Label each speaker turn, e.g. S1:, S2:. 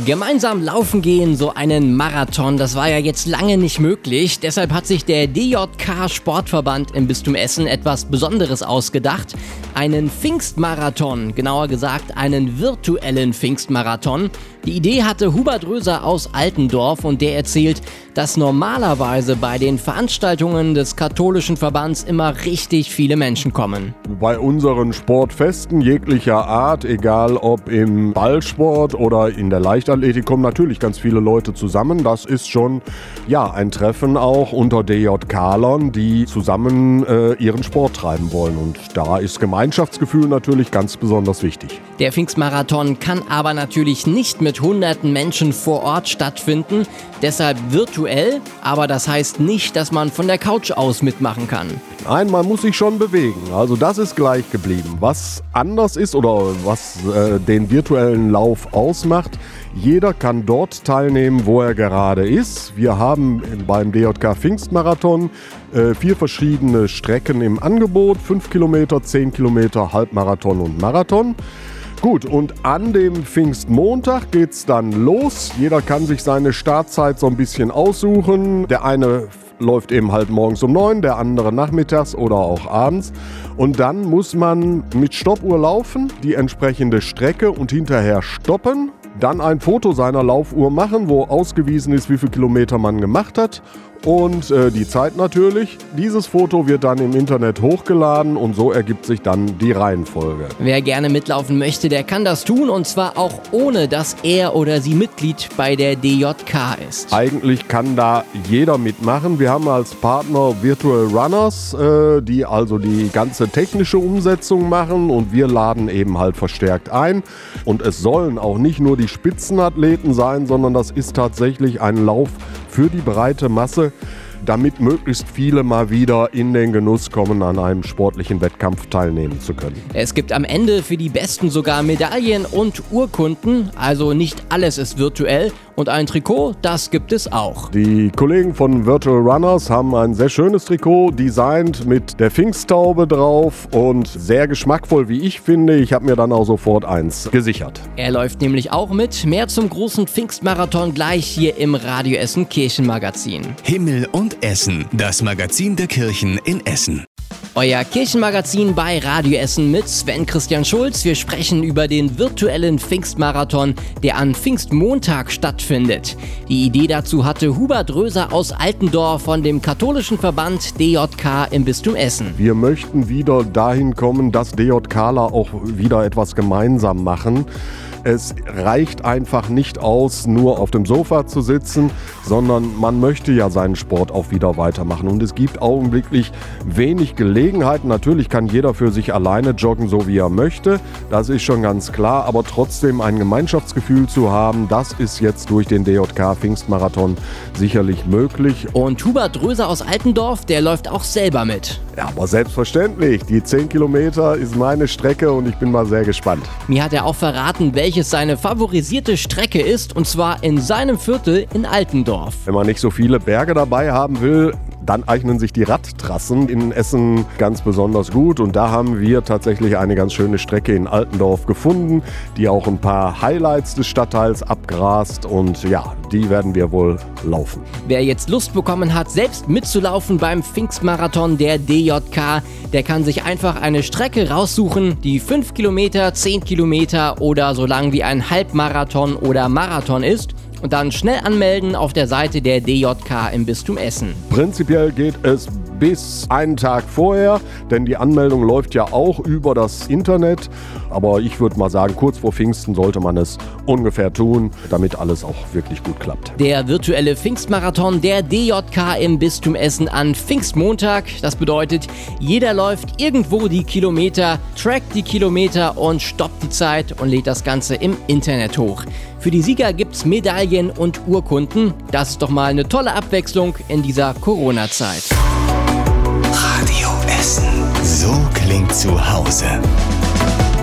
S1: Gemeinsam laufen gehen, so einen Marathon, das war ja jetzt lange nicht möglich. Deshalb hat sich der DJK Sportverband im Bistum Essen etwas Besonderes ausgedacht. Einen Pfingstmarathon, genauer gesagt einen virtuellen Pfingstmarathon. Die Idee hatte Hubert Röser aus Altendorf und der erzählt, dass normalerweise bei den Veranstaltungen des katholischen Verbands immer richtig viele Menschen kommen.
S2: Bei unseren Sportfesten jeglicher Art, egal ob im Ballsport oder in der Leichtathletik, kommen natürlich ganz viele Leute zusammen. Das ist schon ein Treffen auch unter DJKlern, die zusammen ihren Sport treiben wollen. Und da ist Gemeinschaftsgefühl natürlich ganz besonders wichtig.
S1: Der Pfingstmarathon kann aber natürlich nicht mit hunderten Menschen vor Ort stattfinden, deshalb virtuell, aber das heißt nicht, dass man von der Couch aus mitmachen kann.
S2: Nein, man muss sich schon bewegen, also das ist gleich geblieben. Was anders ist oder was den virtuellen Lauf ausmacht, jeder kann dort teilnehmen, wo er gerade ist. Wir haben beim DJK Pfingstmarathon 4 verschiedene Strecken im Angebot, 5 Kilometer, 10 Kilometer, Halbmarathon und Marathon. Gut, und an dem Pfingstmontag geht's dann los. Jeder kann sich seine Startzeit so ein bisschen aussuchen. Der eine läuft eben halt morgens um 9, der andere nachmittags oder auch abends. Und dann muss man mit Stoppuhr laufen, die entsprechende Strecke und hinterher stoppen. Dann ein Foto seiner Laufuhr machen, wo ausgewiesen ist, wie viele Kilometer man gemacht hat. Und die Zeit natürlich. Dieses Foto wird dann im Internet hochgeladen und so ergibt sich dann die Reihenfolge.
S1: Wer gerne mitlaufen möchte, der kann das tun und zwar auch ohne, dass er oder sie Mitglied bei der DJK ist.
S2: Eigentlich kann da jeder mitmachen. Wir haben als Partner Virtual Runners, die also die ganze technische Umsetzung machen und wir laden eben halt verstärkt ein. Und es sollen auch nicht nur die Spitzenathleten sein, sondern das ist tatsächlich ein Lauf für die breite Masse, damit möglichst viele mal wieder in den Genuss kommen, an einem sportlichen Wettkampf teilnehmen zu können.
S1: Es gibt am Ende für die Besten sogar Medaillen und Urkunden, also nicht alles ist virtuell. Und ein Trikot, das gibt es auch.
S2: Die Kollegen von Virtual Runners haben ein sehr schönes Trikot designt mit der Pfingsttaube drauf und sehr geschmackvoll, wie ich finde. Ich habe mir dann auch sofort eins gesichert.
S1: Er läuft nämlich auch mit. Mehr zum großen Pfingstmarathon gleich hier im Radio Essen Kirchenmagazin.
S3: Himmel und Essen, das Magazin der Kirchen in Essen.
S1: Euer Kirchenmagazin bei Radio Essen mit Sven Christian Schulz. Wir sprechen über den virtuellen Pfingstmarathon, der an Pfingstmontag stattfindet. Die Idee dazu hatte Hubert Röser aus Altendorf von dem katholischen Verband DJK im Bistum Essen.
S2: Wir möchten wieder dahin kommen, dass DJKler auch wieder etwas gemeinsam machen. Es reicht einfach nicht aus, nur auf dem Sofa zu sitzen, sondern man möchte ja seinen Sport auch wieder weitermachen. Und es gibt augenblicklich wenig Gelegenheiten. Natürlich kann jeder für sich alleine joggen, so wie er möchte. Das ist schon ganz klar. Aber trotzdem ein Gemeinschaftsgefühl zu haben, das ist jetzt durch den DJK Pfingstmarathon sicherlich möglich.
S1: Und Hubert Röser aus Altendorf, der läuft auch selber mit.
S2: Ja, aber selbstverständlich. Die 10 Kilometer ist meine Strecke und ich bin mal sehr gespannt.
S1: Mir hat er auch verraten, welches seine favorisierte Strecke ist, und zwar in seinem Viertel in Altendorf.
S2: Wenn man nicht so viele Berge dabei haben will, dann eignen sich die Radtrassen in Essen ganz besonders gut. Und da haben wir tatsächlich eine ganz schöne Strecke in Altendorf gefunden, die auch ein paar Highlights des Stadtteils abgrast. Und ja, die werden wir wohl laufen.
S1: Wer jetzt Lust bekommen hat, selbst mitzulaufen beim Pfingstmarathon der DJK, der kann sich einfach eine Strecke raussuchen, die 5 Kilometer, 10 Kilometer oder so lang wie ein Halbmarathon oder Marathon ist. Und dann schnell anmelden auf der Seite der DJK im Bistum Essen.
S2: Prinzipiell geht es bis einen Tag vorher, denn die Anmeldung läuft ja auch über das Internet. Aber ich würde mal sagen, kurz vor Pfingsten sollte man es ungefähr tun, damit alles auch wirklich gut klappt.
S1: Der virtuelle Pfingstmarathon der DJK im Bistum Essen an Pfingstmontag. Das bedeutet, jeder läuft irgendwo die Kilometer, trackt die Kilometer und stoppt die Zeit und lädt das Ganze im Internet hoch. Für die Sieger gibt's Medaillen und Urkunden. Das ist doch mal eine tolle Abwechslung in dieser Corona-Zeit.
S3: Radio Essen. So klingt zu Hause.